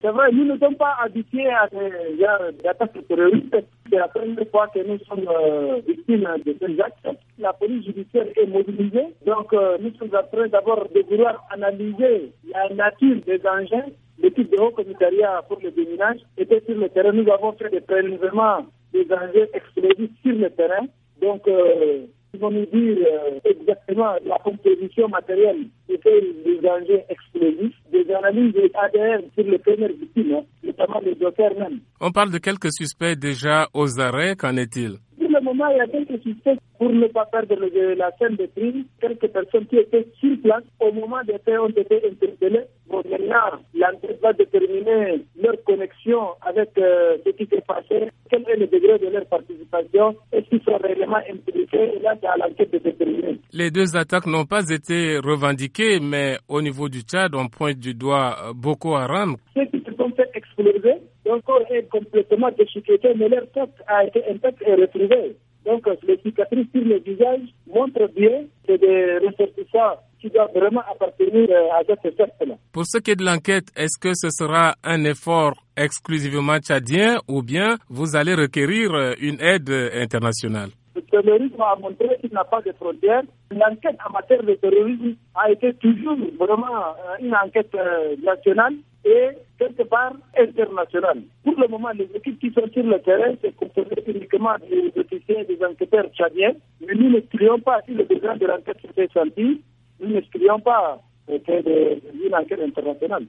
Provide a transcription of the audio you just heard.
C'est vrai, nous ne sommes pas habitués à des attaques terroristes. C'est la première fois que nous sommes victimes de ces actes. La police judiciaire est mobilisée. Donc, nous sommes en train d'abord de vouloir analyser la nature des engins. L'équipe de haut commissariat pour le déminage était sur le terrain. Nous avons fait des prélèvements des engins explosifs sur le terrain. Donc, ils vont nous dire exactement la composition matérielle de ces engins explosifs, des analyses de ADN sur les premières victimes, notamment les dockers même. On parle de quelques suspects déjà aux arrêts, qu'en est-il? Pour le moment, il y a quelques suspects pour ne pas perdre la scène de crime. Quelques personnes qui étaient sur place au moment des faits ont été interpellées. Bon, maintenant, l'enquête va déterminer leur connexion avec ce qui s'est passé, quel est le degré de leur participation, est-ce qu'ils sont réellement impliqués, et là, c'est à l'enquête de déterminer. Les deux attaques n'ont pas été revendiquées, mais au niveau du Tchad, on pointe du doigt Boko Haram. Ceux qui se sont fait exploser, leur corps est complètement déchiqueté, mais leur tête a été intacte et retrouvée. Donc, les cicatrices sur le visage montrent bien que des ressortissants qui doivent vraiment appartenir à cette secte-là. Pour ce qui est de l'enquête, est-ce que ce sera un effort exclusivement tchadien ou bien vous allez requérir une aide internationale? Le terrorisme a montré qu'il n'a pas de frontières. L'enquête en matière de terrorisme a été toujours vraiment une enquête nationale et quelque part internationale. Pour le moment, les équipes qui sont sur le terrain, c'est composé uniquement des officiers et des enquêteurs tchadiens. Mais nous n'excluons pas, si le besoin de l'enquête se fait sentir, nous n'excluons pas qu'il y ait une enquête internationale.